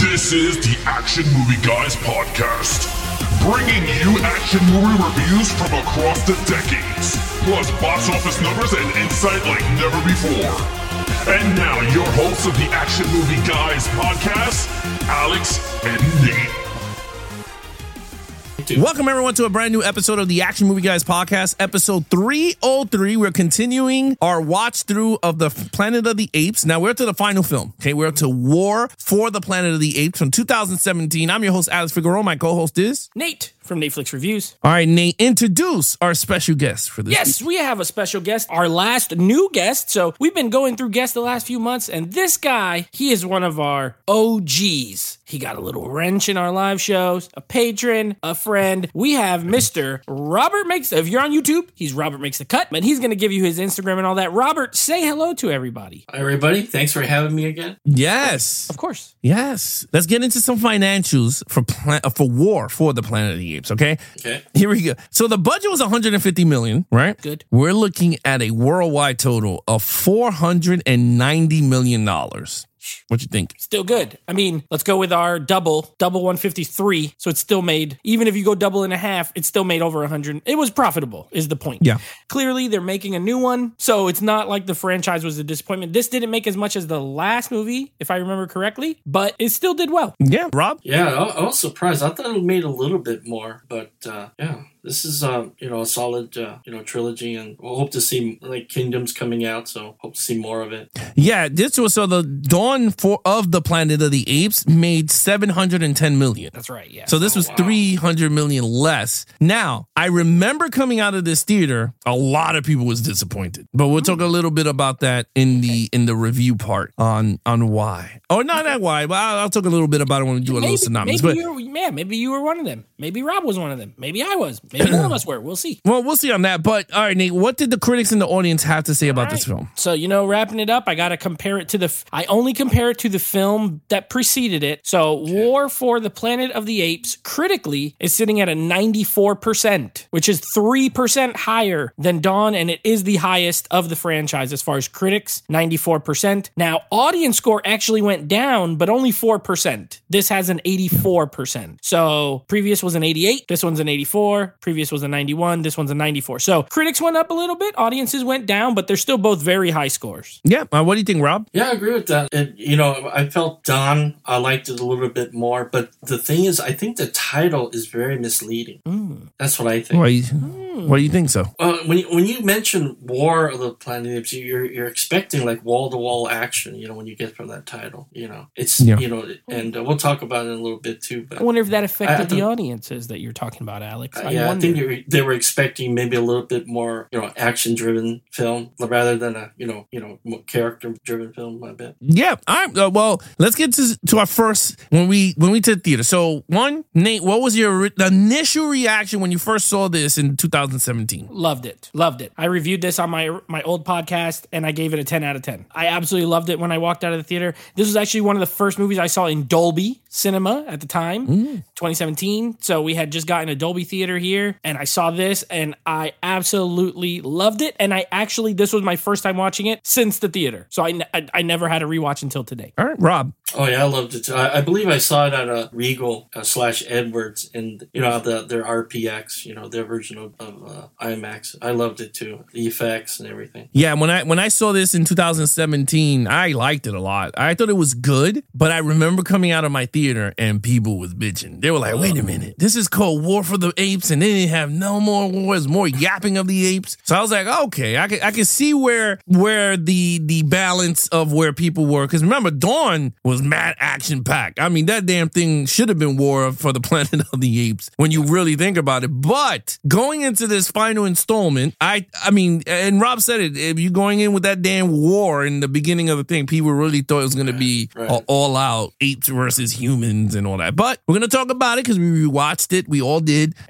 This is the Action Movie Guys podcast, bringing you action movie reviews from across the decades, plus box office numbers and insight like never before. And now, your hosts of the Action Movie Guys podcast, Alex and Nate. Welcome, everyone, to a brand new episode of the Action Movie Guys podcast, episode 303. We're continuing our watch through of the Planet of the Apes. Now, we're to the final film. Okay, we're to War for the Planet of the Apes from 2017. I'm your host, Alex Figueroa. My co-host is Nate from Netflix Reviews. All right, Nate, introduce our special guest for this Yes, week. we have a special guest, our last new guest. So we've been going through guests the last few months, and this guy, he is one of our OGs. He got a little wrench in our live shows, a patron, a friend. We have Mr. Robert Makes, if you're on YouTube, he's Robert Makes the Cut, but he's going to give you his Instagram and all that. Robert, say hello to everybody. Hi, everybody. Thanks for having me again. Yes. Of course. Yes. Let's get into some financials for War for the Planet of the Apes, okay? Okay. Here we go. So the budget was $150 million, right? Good. We're looking at a worldwide total of $490 million. What you think? Still good. I mean, let's go with our double 153. So it's still made, even if you go double and a half, it's still made over 100. It was profitable, is the point. Yeah. Clearly, they're making a new one. So it's not like the franchise was a disappointment. This didn't make as much as the last movie, if I remember correctly, but it still did well. Yeah. Rob? Yeah, I was surprised. I thought it made a little bit more, but yeah. This is, a solid, trilogy, and we'll hope to see, Kingdoms coming out, so hope to see more of it. Yeah, this was, so the Dawn of the Planet of the Apes made $710 million. That's right, yeah. So this was $300 million less. Now, I remember coming out of this theater, a lot of people was disappointed, but we'll talk a little bit about that in the review part on why. Or not that why, but I'll talk a little bit about it when we do a little synopsis. Maybe you were one of them. Maybe Rob was one of them. Maybe I was. Maybe none of us were. We'll see. Well, we'll see on that. But all right, Nate, what did the critics and the audience have to say about this film? So, wrapping it up, I got to compare it to I only compare it to the film that preceded it. So, War for the Planet of the Apes, critically, is sitting at a 94%, which is 3% higher than Dawn, and it is the highest of the franchise as far as critics, 94%. Now, audience score actually went down, but only 4%. This has an 84%. So, previous was an 88, this one's an 84, previous was a 91, this one's a 94. So, critics went up a little bit, audiences went down, but they're still both very high scores. Yeah. What do you think, Rob? Yeah, I agree with that. I felt Dawn, I liked it a little bit more, but the thing is, I think the title is very misleading. That's what I think. Why do you think so? When you mention War of the Planet of the Apes, you're expecting wall-to-wall action, when you get from that title, It's, and we'll talk about it in a little bit too. But I wonder if that affected the audiences that you're talking about, Alex. I think they were expecting maybe a little bit more, action-driven film rather than a, more character-driven film, I bet. Yeah. All right. Well, let's get to our first when we to the theater. So, Nate, what was your initial reaction when you first saw this in 2017? Loved it. I reviewed this on my old podcast, and I gave it a 10 out of 10. I absolutely loved it when I walked out of the theater. This was actually one of the first movies I saw in Dolby Cinema at the time, 2017. So we had just gotten a Dolby theater here, and I saw this, and I absolutely loved it. And this was my first time watching it since the theater. So I never had a rewatch until today. All right, Rob. Oh yeah, I loved it too. I believe I saw it at a Regal / Edwards, and their RPX, their version of IMAX. I loved it too, the effects and everything. Yeah, when I saw this in 2017, I liked it a lot. I thought it was good, but I remember coming out of my theater and people was bitching. They were like, "Wait a minute, this is called War for the Apes, and they didn't have no more wars, more yapping of the apes." So I was like, "Okay, I can see where the balance of where people were." Because remember, Dawn was mad action packed. I mean, that damn thing should have been War for the Planet of the Apes when you really think about it. But going into this final installment, I mean, and Rob said it, if you're going in with that damn war in the beginning of the thing, people really thought it was going to be all out apes versus humans and all that. But we're going to talk about it because we rewatched it. We all did. And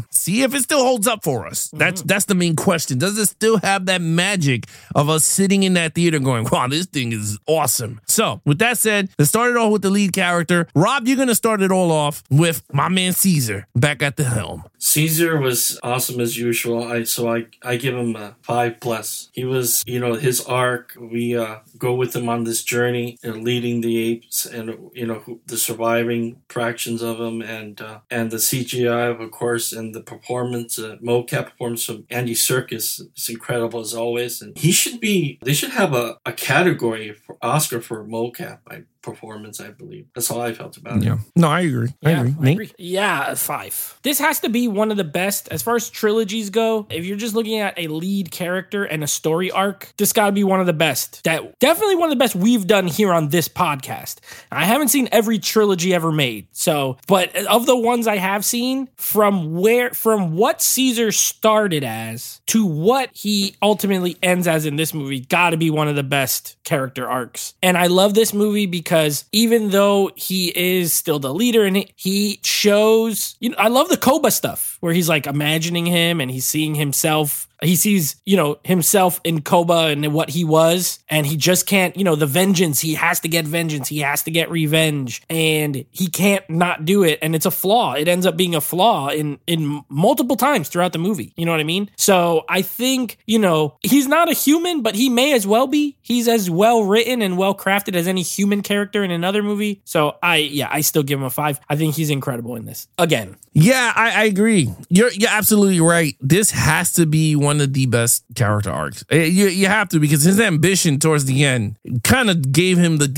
see if it still holds up for us. That's the main question. Does it still have that magic of us sitting in that theater going, wow, this thing is awesome? So with that said, let's start it off with the lead character. Rob, you're going to start it all off with my man Caesar back at the helm. Caesar was awesome as usual. I give him a 5+. He was, his arc. We go with him on this journey, leading the apes, and the surviving fractions of him, and the CGI, of course, and the performance, mocap performance from Andy Serkis is incredible as always. And they should have a category for Oscar for mocap performance, I believe. That's all I felt about it. No, I agree. I agree. Yeah, 5. This has to be one of the best as far as trilogies go. If you're just looking at a lead character and a story arc, this got to be one of the best. Definitely one of the best we've done here on this podcast. I haven't seen every trilogy ever made. But of the ones I have seen, from what Caesar started as to what he ultimately ends as in this movie, got to be one of the best character arcs. And I love this movie because even though he is still the leader and he shows, I love the Koba stuff where he's like imagining him and he's seeing himself. He sees, himself in Koba and what he was, and he just can't, the vengeance. He has to get vengeance. He has to get revenge, and he can't not do it. And it's a flaw. It ends up being a flaw in multiple times throughout the movie. You know what I mean? So I think, he's not a human, but he may as well be. He's as well written and well crafted as any human character in another movie. So I still give him a 5. I think he's incredible in this. Again. Yeah, I agree. You're absolutely right. This has to be one of the best character arcs. You have to, because his ambition towards the end kind of gave him the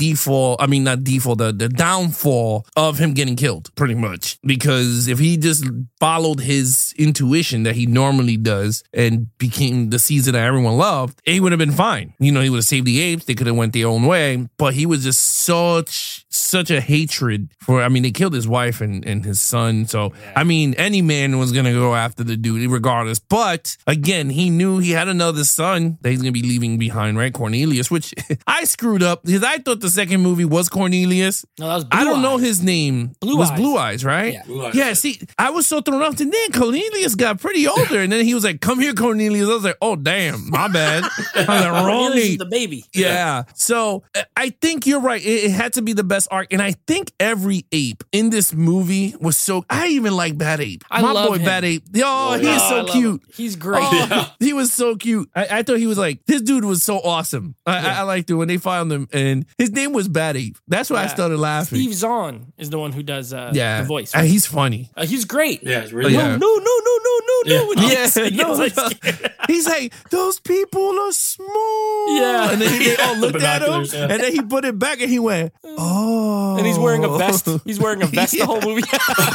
the downfall of him getting killed, pretty much. Because if he just followed his intuition that he normally does and became the Caesar that everyone loved, he would have been fine. He would have saved the apes. They could have went their own way. But he was just such a hatred for, they killed his wife and his son. So, any man was going to go after the dude regardless. But again, he knew he had another son that he's going to be leaving behind, right? Cornelius, which I screwed up because I thought the second movie was Cornelius. No, that was Blue I don't Eyes. know his name. Blue was Eyes. Blue Eyes, right? Yeah. Blue Eyes. Yeah, see, I was so thrown off. And then Cornelius got pretty older. And then he was like, come here, Cornelius. I was like, oh, damn, my bad. I was like, wrong Cornelius is ape. the baby. Yeah. So I think you're right. It had to be the best arc. And I think every ape in this movie was so. I even like Bad Ape. I My love boy him. Bad Ape. Oh, he is I so love cute. him. He's great. Oh, he was so cute. I thought he was like, this dude was so awesome. I liked it when they found him. And his name was Bad Ape. That's why I started laughing. Steve Zahn is the one who does the voice. And he's funny. He's great. Yeah, it's really Yeah. No. When he Yeah, gets no, like no. scared. He's like, those people are small. Yeah. And then they all looked at him, Binoculars, yeah. and then he put it back, and he went, oh. And he's wearing a vest. He's wearing a vest the whole movie.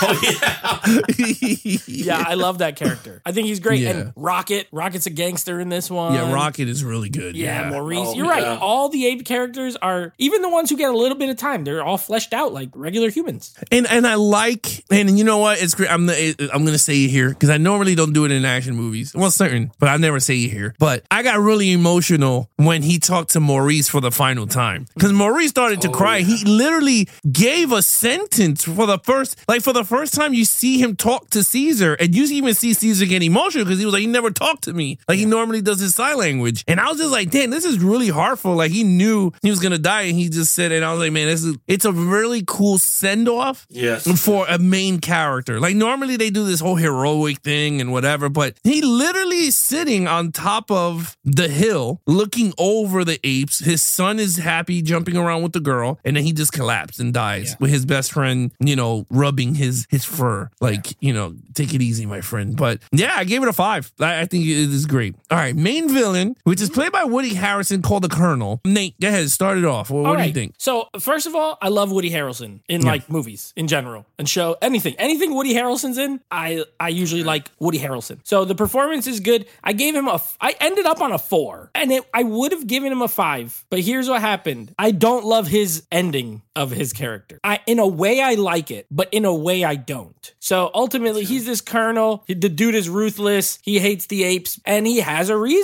Oh, Yeah, I love that character. I think he's great. Yeah. And Rocket's a gangster in this one. Yeah, Rocket is really good. Yeah, Maurice. Oh, You're right. yeah. All the ape characters are, even the ones who get a little bit of time, they're all fleshed out like regular humans. And I like, and you know what? It's great. I'm gonna say it here because I normally don't do it in action movies. Well, certain, but I never say it here. But I got really emotional when he talked to Maurice for the final time because Maurice started to cry. yeah. He literally gave a sentence for the first time you see him talk to Caesar, and you even see Caesar get emotional because he was like, he never talked to me like he normally does his sign language. And I was just like, damn, this is really heartful. Like he knew he was gonna die, and he just said it. And I was like, man, it's a really cool send off. Yes. For a main character. Like normally they do this whole heroic thing and whatever, but he literally is sitting on top of the hill looking over the apes. His son is happy jumping around with the girl, and then he just collapsed and dies with his best friend, rubbing his fur. Like, take it easy, my friend. But yeah, I gave it a 5. I think it is great. All right, main villain, which is played by Woody Harrelson, called the Colonel. Nate, go ahead, start it off. What do you think? So first of all, I love Woody Harrelson in like movies in general and show anything Woody Harrelson's in. I usually like Woody Harrelson. So the performance is good. I ended up on a 4, and I would have given him a 5. But here's what happened. I don't love his ending of his character. In a way I like it, but in a way I don't. So ultimately, he's this colonel. The dude is ruthless. He hates the apes, and he has a reason.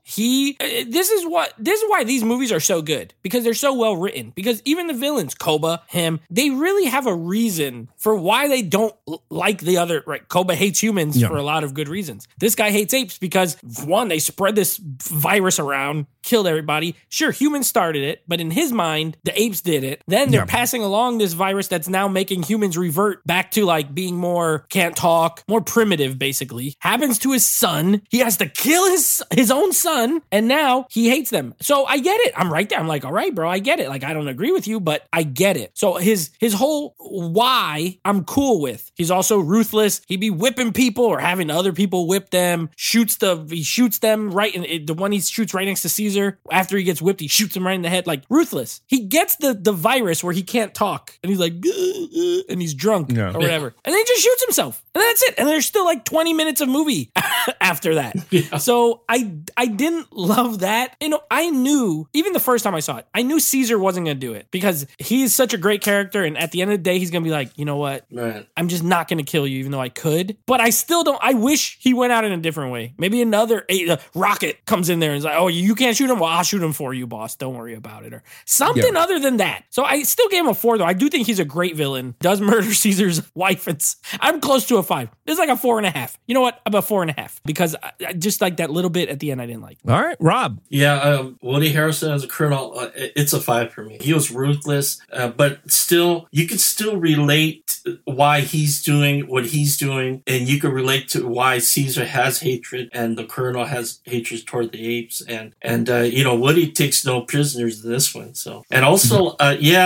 This is why these movies are so good, because they're so well written. Because even the villains, Koba, him, they really have a reason for why they don't like the other. Right, Koba hates humans for a lot of good reasons. This guy hates apes because, one, they spread this virus around, killed everybody. Sure, humans started it, but in his mind, the apes did it. Then they're passing along this virus that's now making humans revert back to like being more can't talk, more primitive, basically. Happens to his son. He has to kill his own son, and now he hates them. So I get it. I'm right there. I'm like, all right, bro, I get it. Like, I don't agree with you, but I get it. So his whole why I'm cool with. He's also ruthless. He be whipping people or having other people whip them. He shoots them right in the one he shoots right next to Caesar. After he gets whipped, he shoots him right in the head. Like, ruthless. He gets the virus where he can't talk, and he's like, and he's drunk or whatever, and then he just shoots himself, and that's it. And there's still like 20 minutes of movie after that. Yeah. So I didn't love that. You know, I knew even the first time I saw it, I knew Caesar wasn't going to do it because he's such a great character, and at the end of the day, he's going to be like, you know what? Right. I'm just not going to kill you, even though I could. But I still don't. I wish he went out in a different way. Maybe another rocket comes in there and is like, oh, you can't shoot him? Well, I'll shoot him for you, boss. Don't worry about it. Or something other than that. So I still gave him a 4, though. I do think he's a great villain. Does murder Caesar's wife. I'm close to a 5. It's like a 4.5. You know what? I'm a 4.5 because I just like that little bit at the end I didn't like. All right, Rob. Yeah, Woody Harrelson as a colonel, it's a 5 for me. He was ruthless, but still, you could still relate why he's doing what he's doing, and you could relate to why Caesar has hatred and the colonel has hatred toward the apes, and Woody takes no prisoners in this one. So, and also,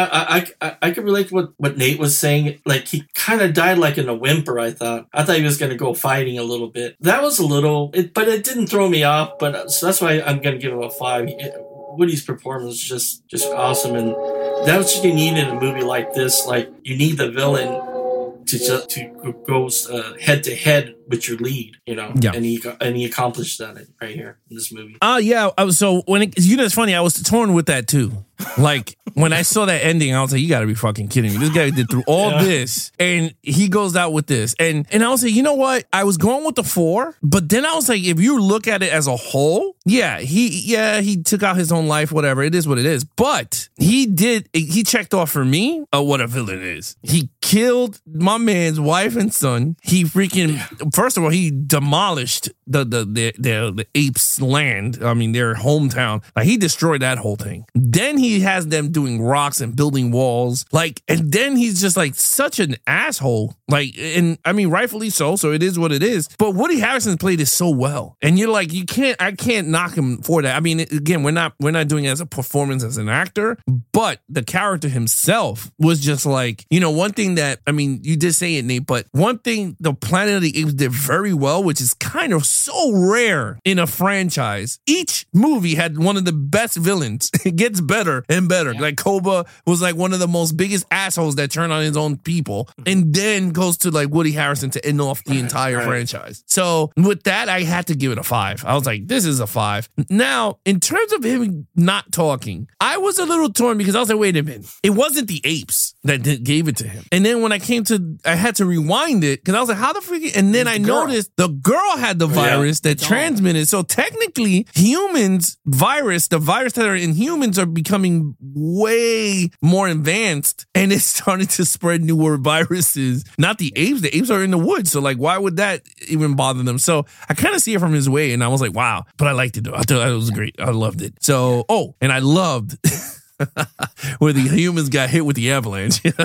I could relate to what Nate was saying. Like, he kind of died like in a whimper. I thought he was going to go fighting a little bit. That was a little, but it didn't throw me off. But so that's why I'm going to give him a 5. Woody's performance was just awesome, and that's what you need in a movie like this. Like, you need the villain to go head to head with your lead, and he accomplished that right here in this movie. So it's funny, I was torn with that too. Like, when I saw that ending, I was like, you gotta be fucking kidding me. This guy did through all this, and he goes out with this. And I was like, you know what? I was going with the 4, but then I was like, if you look at it as a whole, he took out his own life, whatever. It is what it is. But he checked off for me what a villain is. He killed my man's wife and son. He freaking, first of all, he demolished the apes' land. I mean, their hometown. Like, he destroyed that whole thing. Then he has them doing rocks and building walls. Like, and then he's just like such an asshole. Like, and I mean, rightfully so. So it is what it is. But Woody Harrelson played it so well. And you're like, I can't knock him for that. I mean, again, we're not doing it as a performance as an actor, but the character himself was just like, one thing that, I mean, you did say it, Nate, but one thing the Planet of the Apes did very well, which is kind of so rare in a franchise. Each movie had one of the best villains. It gets better and better. Yeah. Like, Koba was like one of the most biggest assholes that turned on his own people, and then goes to like Woody Harrelson to end off the entire franchise. So with that, I had to give it a 5. I was like, this is a 5. Now, in terms of him not talking, I was a little torn because I was like, wait a minute. It wasn't the apes that gave it to him. And then when I had to rewind it because I was like, how the freak? And then I noticed the girl had the virus that transmitted. So technically, the virus that are in humans are becoming way more advanced, and it's starting to spread newer viruses. Not the apes. The apes are in the woods. So like, why would that even bother them? So I kind of see it from his way, and I was like, wow. But I liked it though. I thought it was great. I loved it. So, and I loved where the humans got hit with the avalanche. I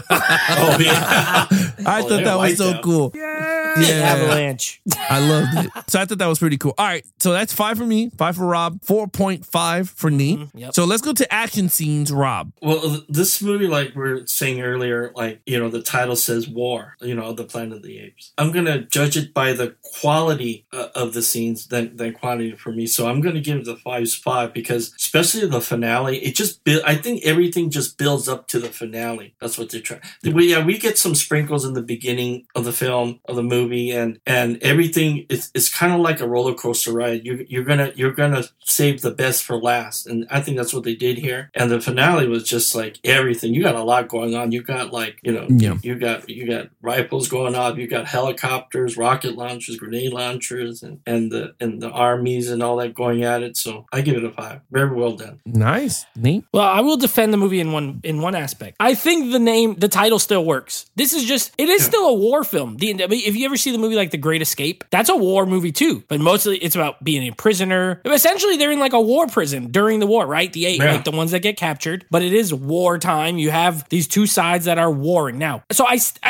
thought that was so cool. Yeah. Avalanche. I loved it. So I thought that was pretty cool. All right. So that's 5 for me, 5 for Rob, 4.5 for Nate. Mm-hmm. Yep. So let's go to action scenes, Rob. Well, this movie, like we were saying earlier, like, the title says war, the Planet of the Apes. I'm going to judge it by the quality of the scenes than quantity for me. So I'm going to give it the 5 because especially the finale, I think everything just builds up to the finale. That's what they're trying. We get some sprinkles in the beginning of the film, of the movie, movie, and everything it's kind of like a roller coaster ride. You're gonna save the best for last, and I think that's what they did here. And the finale was just like everything. You got a lot going on. You got like you got rifles going off. You got helicopters, rocket launchers, grenade launchers, and the armies and all that going at it. So I give it a 5. Very well done. Nice, neat. Well, I will defend the movie in one aspect. I think the title still works. This is just, it is still a war film. If you ever see the movie like The Great Escape, that's a war movie too. But mostly it's about being a prisoner. Essentially, they're in like a war prison during the war, right? The 8, like the ones that get captured. But it is wartime. You have these two sides that are warring now. So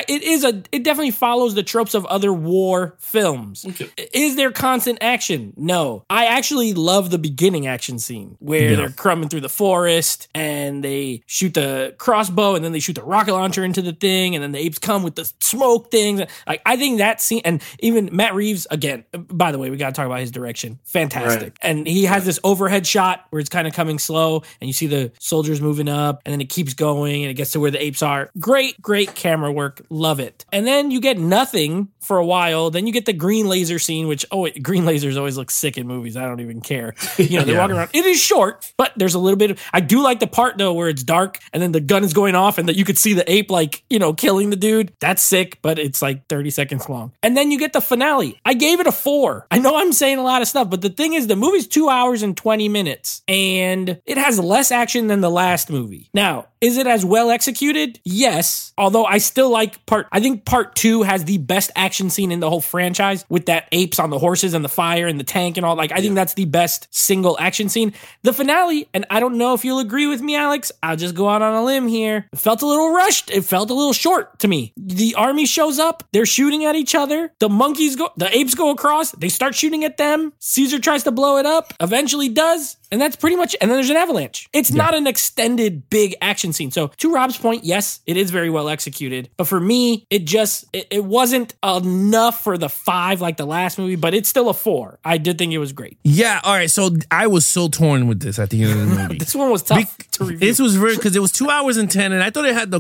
it definitely follows the tropes of other war films. Okay. Is there constant action? No. I actually love the beginning action scene where they're crumbing through the forest and they shoot the crossbow and then they shoot the rocket launcher into the thing and then the apes come with the smoke things. Like, I think that scene, and even Matt Reeves, again, by the way, we got to talk about his direction. Fantastic. Right. And he has this overhead shot where it's kind of coming slow and you see the soldiers moving up and then it keeps going and it gets to where the apes are. Great camera work. Love it. And then you get nothing for a while. Then you get the green laser scene, which, green lasers always look sick in movies. I don't even care. They're walking around. It is short, but there's a little bit of, I do like the part though where it's dark and then the gun is going off and that you could see the ape killing the dude. That's sick, but it's like 30 seconds long. And then you get the finale. I gave it a 4. I know I'm saying a lot of stuff, but the thing is the movie's 2 hours and 20 minutes and it has less action than the last movie. Now, is it as well executed? Yes. Although I still like I think part 2 has the best action scene in the whole franchise with that apes on the horses and the fire and the tank and all. I think that's the best single action scene. The finale, and I don't know if you'll agree with me, Alex, I'll just go out on a limb here. It felt a little rushed. It felt a little short to me. The army shows up. They're shooting at each other. The apes go across. They start shooting at them. Caesar tries to blow it up. Eventually does. And that's pretty much, and then there's an avalanche. It's not an extended big action scene. So to Rob's point, yes, it is very well executed. But for me, it wasn't enough for the 5 like the last movie, but it's still a 4. I did think it was great. Yeah, all right. So I was so torn with this at the end of the movie. This one was tough to review. This was weird because it was 2 hours and 10, and I thought it had the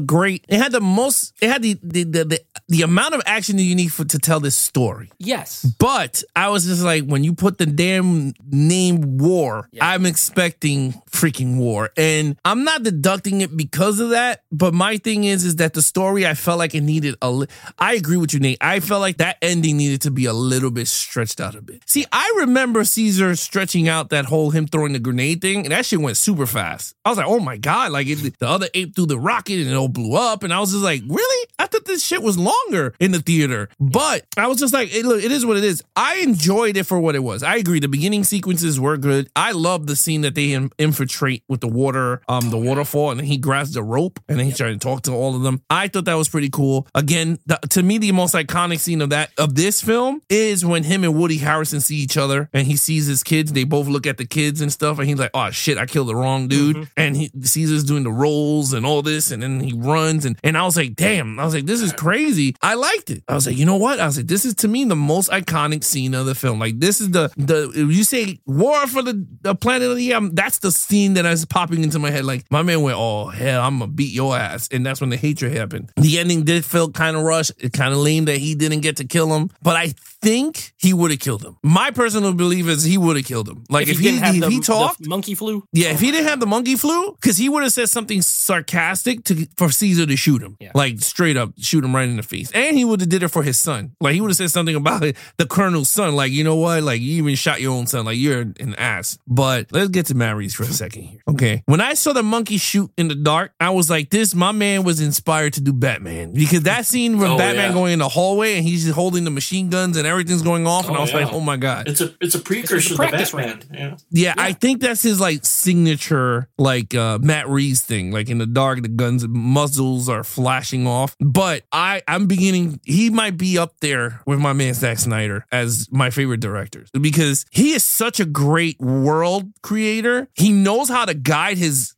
amount of action that you need to tell this story. Yes. But I was just like, when you put the damn name war, I'm expecting freaking war. And I'm not deducting it because of that, but my thing is that the story, I felt like it needed I agree with you, Nate. I felt like that ending needed to be a little bit stretched out a bit. See, I remember Caesar stretching out that whole him throwing the grenade thing, and that shit went super fast. I was like, oh my God, like the other ape threw the rocket and it all blew up. And I was just like, really? I thought this shit was longer in the theater. But I was just like, hey, look, it is what it is. I enjoyed it for what it was. I agree. The beginning sequences were good. I love the scene that they infiltrate with the waterfall, and then he grabs the rope and then he's trying to talk to all of them. I thought that was pretty cool. Again, to me, the most iconic scene of this film is when him and Woody Harrelson see each other and he sees his kids. They both look at the kids and stuff, and he's like, oh shit, I killed the wrong dude. Mm-hmm. And Caesar's doing the rolls and all this, and then he runs, and I was like, damn, this is crazy. I liked it. I was like, you know what? I was like, this is to me the most iconic scene of the film. Like, this is you say war for the planet of the year, that's the scene that is popping into my head. Like, my man went, oh hell, I'm gonna beat your ass. And that's when the hatred happened. The ending did feel kind of rushed. It kind of lame that he didn't get to kill him, but I think he would have killed him. My personal belief is he would have killed him. Like, if he talked, the monkey flu. Yeah, if he didn't have the monkey flu, because he would have said something sarcastic for Caesar to shoot him. Yeah. Like, straight up shoot him right in the face. And he would have did it for his son. Like, he would have said something about it, the colonel's son. Like, you know what? Like, you even shot your own son. Like, you're an ass. But let's get to Matt Reeves for a second here. Okay. When I saw the monkey shoot in the dark, I was like, my man was inspired to do Batman. Because that scene when Batman going in the hallway and he's holding the machine guns and everything's going off, and I was like, oh my God. It's a precursor to Batman. Yeah, I think that's his like signature like Matt Reeves thing. Like, in the dark, the guns muzzles are flashing off. But I'm beginning, he might be up there with my man Zack Snyder as my favorite directors, because he is such a great world creator. He knows how to guide his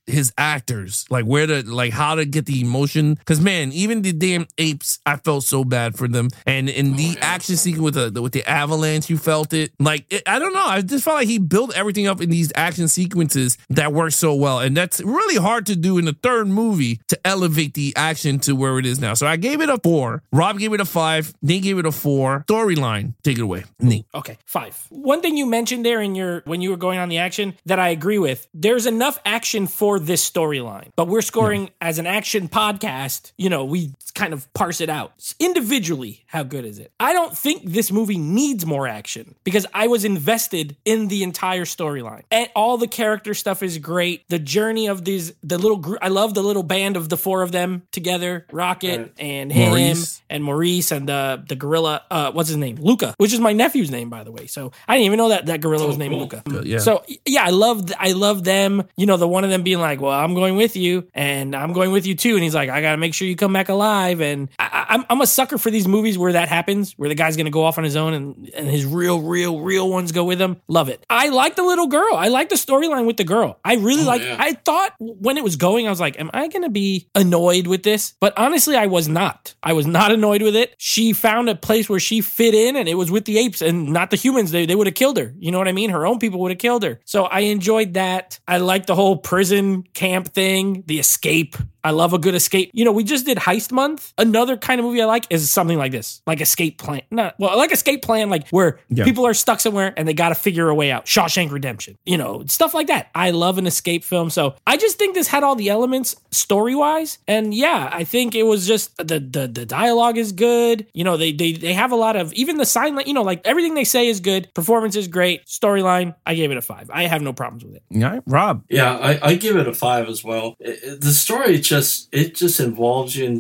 his actors, like how to get the emotion. Because man, even the damn apes, I felt so bad for them. And in the action sequence with the avalanche, you felt it. I don't know. I just felt like he built everything up in these action sequences that work so well, and that's really hard to do in the third movie to elevate the action to where it is now. So I gave it a 4. Rob gave it a 5. Nate gave it a 4. Storyline, take it away, Nate. Okay, 5. One thing you mentioned there when you were going on the action that I agree with, there's enough action for this storyline, but we're scoring as an action podcast, we kind of parse it out. Individually, how good is it? I don't think this movie needs more action because I was invested in the entire storyline. And all the character stuff is great. The journey of the little group, I love the little band of the 4 of them together, Rocket and him and Maurice and the gorilla, what's his name? Luca, which is my nephew's name, by the way. So I didn't even know that gorilla was named Luca. Yeah. So yeah, I love them. The one of them being like, well, I'm going with you and I'm going with you too. And he's like, I got to make sure you come back alive. And I'm a sucker for these movies where that happens, where the guy's going to go off on his own and his real ones go with him. Love it. I like the little girl. I like the storyline with the girl. I really I thought when it was going, I was like, am I going to be annoyed with this? But honestly, I was not. I was not annoyed with it. She found a place where she fit in, and it was with the apes and not the humans. They would have killed her. You know what I mean? Her own people would have killed her. So I enjoyed that. I like the whole prison camp thing, the escape. I love a good escape. We just did Heist Month. Another kind of movie I like is something like this, like Escape Plan. Escape Plan, like where people are stuck somewhere and they got to figure a way out. Shawshank Redemption, stuff like that. I love an escape film. So I just think this had all the elements story-wise. And yeah, I think it was just the dialogue is good. They have a lot of, even the sign, like everything they say is good. Performance is great. Storyline, I gave it a 5. I have no problems with it. All right, Rob. Yeah, I give it a 5 as well. The story just involves you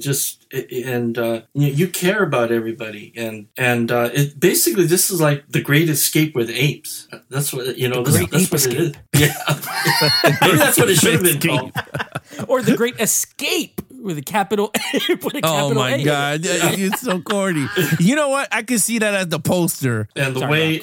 and you care about everybody and it basically, this is like the Great Escape with apes. That's what that's what it is. Yeah, maybe that's what it should have been called, or the Great Escape with a capital A. Oh my God, it's so corny. You know what? I could see that as the poster. And the way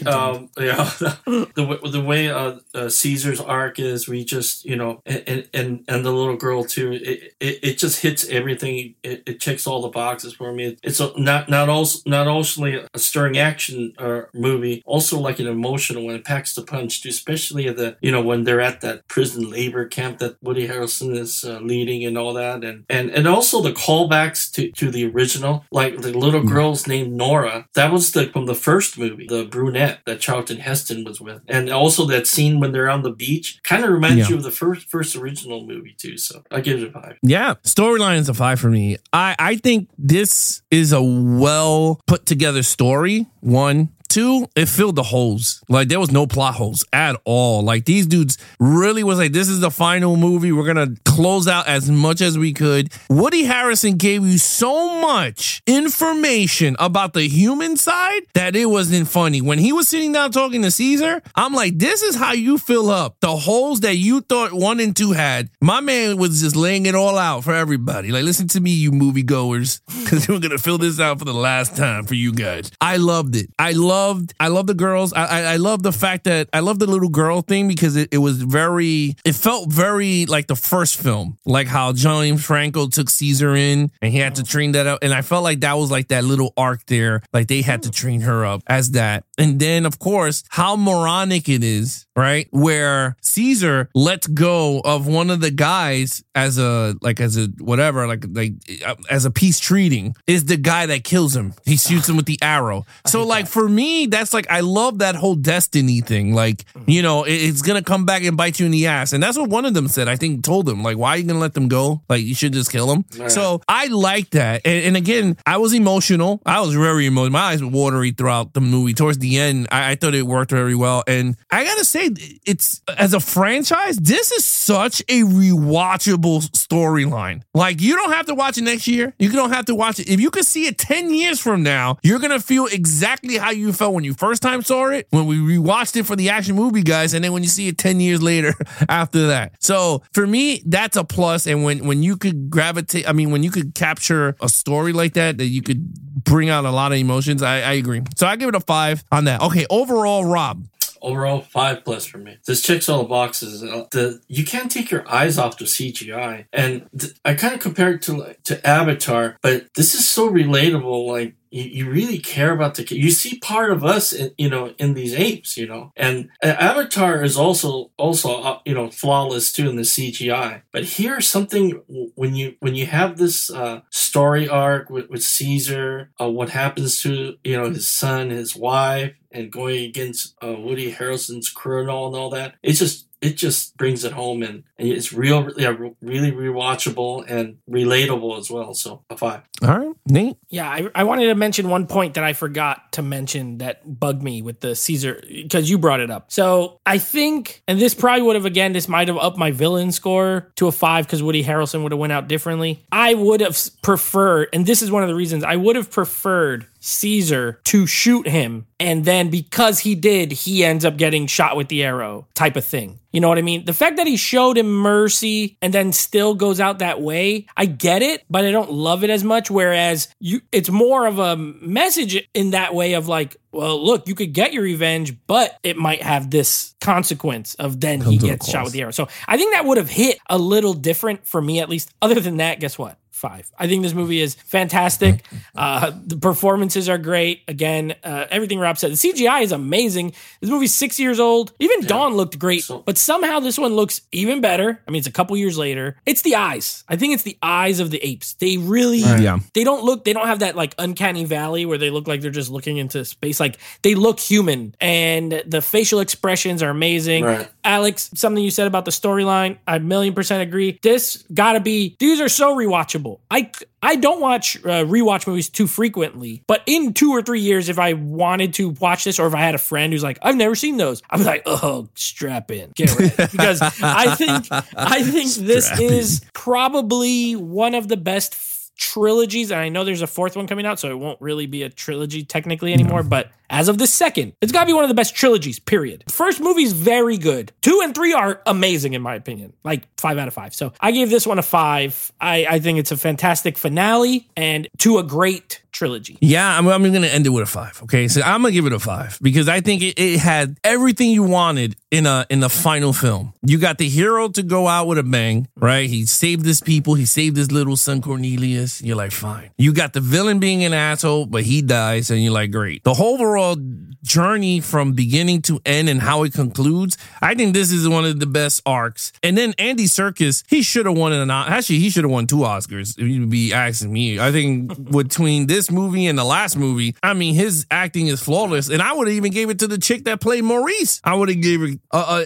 the way Caesar's arc is, we just and the little girl too. It just hits everything. It checks all the boxes for me. It's not only a stirring action movie, also like an emotional one. It packs the punch too, especially at when they're at that prison labor camp that Woody Harrelson is leading and all that, and also the callbacks to the original, like the little girl's named Nora. That was from the first movie, the brunette that Charlton Heston was with, and also that scene when they're on the beach kind of reminds you of the first original movie too. So I give it a 5. Yeah, storyline is a 5 for me. I think this is a well put together story. 1. 2, it filled the holes. Like there was no plot holes at all. Like these dudes really was like, this is the final movie. We're going to close out as much as we could. Woody Harrelson gave you so much information about the human side that it wasn't funny. When he was sitting down talking to Caesar, I'm like, this is how you fill up the holes that you thought 1 and 2 had. My man was just laying it all out for everybody. Like, listen to me, you moviegoers, because we're going to fill this out for the last time for you guys. I loved it. I love the girls. I love the fact that I love the little girl thing because it felt very like the first film, like how James Franco took Caesar in and he had to train that up. And I felt like that was like that little arc there. Like they had to train her up as that. And then of course, how moronic it is, right? Where Caesar lets go of one of the guys as a peace treating is the guy that kills him. He shoots him with the arrow. So like for me, that's like, I love that whole destiny thing. Like, it's going to come back and bite you in the ass. And that's what one of them said, I think told him, like, why are you going to let them go? Like, you should just kill them. Right. So I like that. And again, I was emotional. I was very emotional. My eyes were watery throughout the movie. Towards the end, I thought it worked very well. And I got to say, it's as a franchise, this is such a rewatchable storyline. Like, you don't have to watch it next year. You don't have to watch it. If you could see it 10 years from now, you're going to feel exactly how you felt when you first time saw it, when we rewatched it for the action movie guys, and then when you see it 10 years later after that. So for me, that's a plus. And when you could when you could capture a story like that you could bring out a lot of emotions, I agree. So I give it a 5 on that. Okay, overall, Rob. overall 5+ for me. This checks all the boxes. You can't take your eyes off the CGI, and I kind of compare it to Avatar, but this is so relatable. Like, you really care about you see part of us in these apes, and Avatar is also flawless too in the CGI, but here's something when you have this story arc with Caesar, what happens to his son, his wife, and going against Woody Harrelson's crew and all that, it just brings it home, and it's really rewatchable and relatable as well. So a 5. All right, Nate. Yeah, I wanted to mention one point that I forgot to mention that bugged me with the Caesar, because you brought it up. So I think, and this probably would have, this might have upped my villain score to a 5 because Woody Harrelson would have went out differently. I would have preferred, and this is one of the reasons, I would have preferred Caesar to shoot him, and then because he did, he ends up getting shot with the arrow type of thing. You know what I mean? The fact that he showed him mercy and then still goes out that way, I get it, but I don't love it as much. Whereas it's more of a message in that way of like, well, look, you could get your revenge, but it might have this consequence of then he gets shot with the arrow. So I think that would have hit a little different for me, at least. Other than that, guess what? 5. I think this movie is fantastic. The performances are great. Again, everything Rob said. The CGI is amazing. This movie's 6 years old. Even Dawn looked great, but somehow this one looks even better. I mean, it's a couple years later. It's the eyes. I think it's the eyes of the apes. They really, they don't have that like uncanny valley where they look like they're just looking into space. Like they look human, and the facial expressions are amazing. Right. Alex, something you said about the storyline, I 1,000,000% agree. These are so rewatchable. I don't rewatch movies too frequently, but in 2 or 3 years, if I wanted to watch this, or if I had a friend who's like, I've never seen those, I'm like, oh, strap in, get ready, because I think this is probably one of the best trilogies, and I know there's a 4th one coming out, so it won't really be a trilogy technically anymore, but as of the 2nd, it's got to be one of the best trilogies, period. First movie's very good. 2 and 3 are amazing, in my opinion. Like 5 out of 5. So I gave this one a 5. I think it's a fantastic finale and to a great trilogy. Yeah, I'm going to end it with a 5. Okay, so I'm going to give it a 5 because I think it had everything you wanted in the final film. You got the hero to go out with a bang, right? He saved his people. He saved his little son Cornelius. You're like, fine. You got the villain being an asshole, but he dies, and you're like, great. The whole overall journey from beginning to end and how it concludes, I think this is one of the best arcs. And then Andy Serkis, he should have won he should have won 2 Oscars, if you'd be asking me. I think between this movie and the last movie, I mean, his acting is flawless. And I would have even gave it to the chick that played Maurice. I would have gave her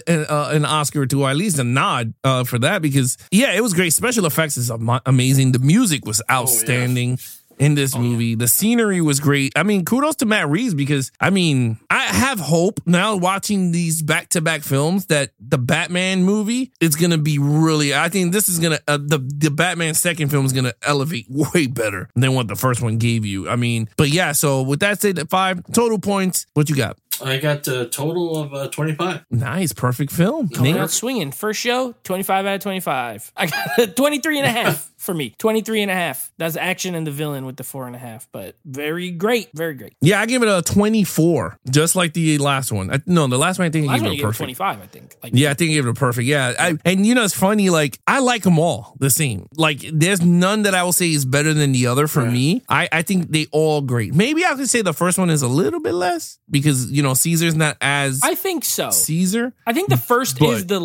an Oscar or 2, or at least a nod for that, because it was great. Special effects is amazing. The music was outstanding. In this movie. The scenery was great. I mean, kudos to Matt Reeves, because, I mean, I have hope now watching these back-to-back films that the Batman movie is going to be really, I think this is going to, the Batman second film is going to elevate way better than what the first one gave you. I mean, but yeah, so with that said, 5 total points, what you got? I got a total of 25. Nice. Perfect film. Coming out swinging. First show, 25 out of 25. I got 23 and a half for me. 23 and a half. That's action and the villain with the 4.5. But very great. Very great. Yeah, I give it a 24, just like the last one. The last one I think I gave it a perfect. 25, I think. I think I gave it a perfect. Yeah. And it's funny, like, I like them all the same. Like, there's none that I will say is better than the other for me. I think they all great. Maybe I could say the first one is a little bit less because, Caesar's not as... I think so. Caesar? I think the first is the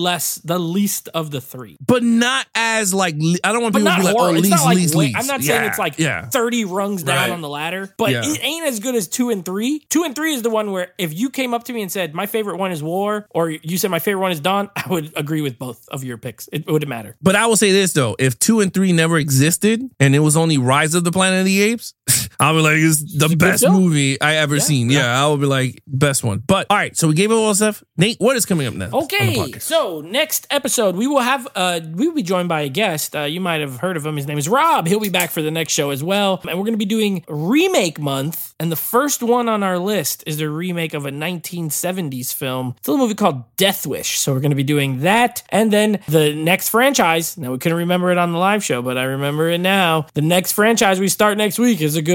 least of the 3. But not as, like... I don't want people to be like, least. I'm not saying it's like 30 rungs down on the ladder, but it ain't as good as 2 and 3. 2 and 3 is the one where if you came up to me and said, my favorite one is War, or you said my favorite one is Dawn, I would agree with both of your picks. It wouldn't matter. But I will say this, though. If 2 and 3 never existed and it was only Rise of the Planet of the Apes, I'll be like, it's the best movie I ever seen. Yeah, I would be like, best one. But all right, so we gave it all stuff. Nate, what is coming up next? Okay, so next episode we will have we will be joined by a guest. You might have heard of him. His name is Rob. He'll be back for the next show as well. And we're going to be doing remake month. And the first one on our list is the remake of a 1970s film. It's a little movie called Death Wish. So we're going to be doing that. And then the next franchise. Now we couldn't remember it on the live show, but I remember it now. The next franchise we start next week is a good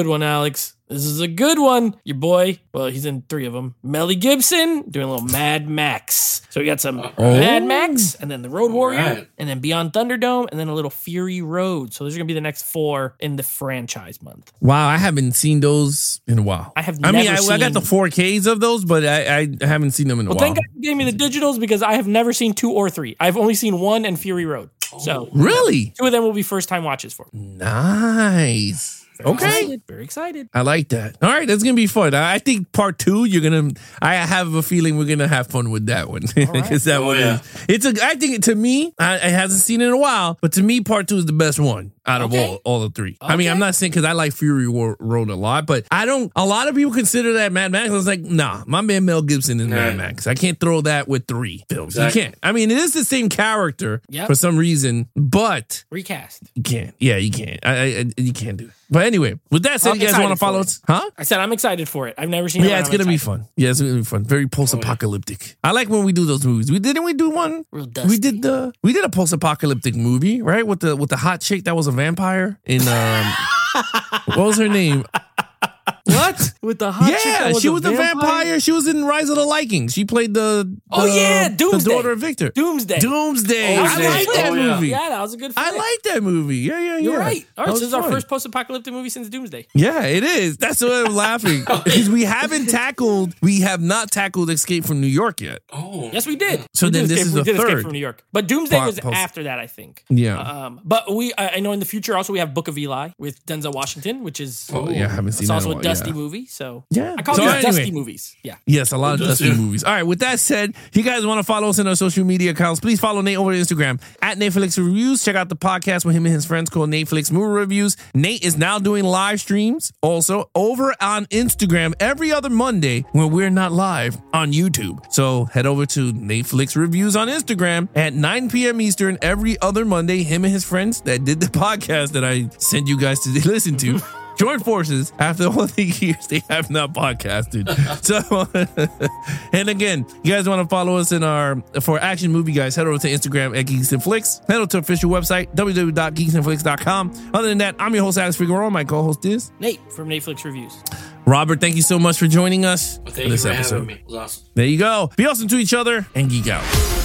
one, Alex. This is a good one. Your boy, well, he's in 3 of them. Melly Gibson doing a little Mad Max. So we got some Mad Max, and then The Road Warrior, and then Beyond Thunderdome, and then a little Fury Road. So those are going to be the next 4 in the franchise month. Wow, I haven't seen those in a while. I got the 4Ks of those, but I haven't seen them in a while. Thank God you gave me the digitals because I have never seen 2 or 3. I've only seen 1 and Fury Road. So really? 2 of them will be first-time watches for me. Nice. Okay. Very excited. I like that. All right, that's going to be fun. I think part 2, I have a feeling we're going to have fun with that one. Because that one I think to me, I hasn't seen it in a while, but to me, part 2 is the best one out of all the 3. I mean, I'm not saying because I like Fury Road a lot, but a lot of people consider that Mad Max. I was like, nah, my man Mel Gibson is Mad Max. I can't throw that with 3 films. Exactly. You can't. I mean, it is the same character for some reason, but recast. You can't. Yeah, you can't. You can't do it. But anyway, with that said, you guys want to follow us? Huh? I said I'm excited for it. I've never seen it. Yeah, it's going to be fun. Yeah, it's going to be fun. Very post-apocalyptic. I like when we do those movies. We do one? Real dusty. We did a post-apocalyptic movie, right? With the hot chick that was a vampire in what was her name? What? With the hot chick that was she was the vampire. She was in Rise of the Vikings. She played the Doomsday. The daughter of Victor. Doomsday. I like that movie. Yeah, that was a good film. I like that movie. Yeah. You're right. All right, so this is our first post-apocalyptic movie since Doomsday. Yeah, it is. That's why I'm laughing. Because we have not tackled Escape from New York yet. Oh. Yes, we did. So then this is the third. Escape from New York. But Doomsday was after that, I think. Yeah. But I know in the future also we have Book of Eli with Denzel Washington, which is I haven't seen that. It's also a Dusty movie, so yeah. I call these Dusty movies. Yeah. Yes, a lot of Dusty movies. All right, with that said, if you guys want to follow us in our social media accounts, please follow Nate over to Instagram at Nateflix Reviews. Check out the podcast with him and his friends called Nateflix Movie Reviews. Nate is now doing live streams also over on Instagram every other Monday when we're not live on YouTube. So head over to Nateflix Reviews on Instagram at 9 p.m. Eastern every other Monday. Him and his friends that did the podcast that I sent you guys to listen to join forces after all the years they have not podcasted. So, and again, you guys want to follow us for Action Movie Guys, head over to Instagram at Geeks and Flicks. Head over to official website, www.geeksandflicks.com. Other than that, I'm your host, Alex Figueroa. My co-host is Nate from Nateflix Reviews. Robert, thank you so much for joining us for this episode. Having me. It was awesome. There you go. Be awesome to each other and geek out.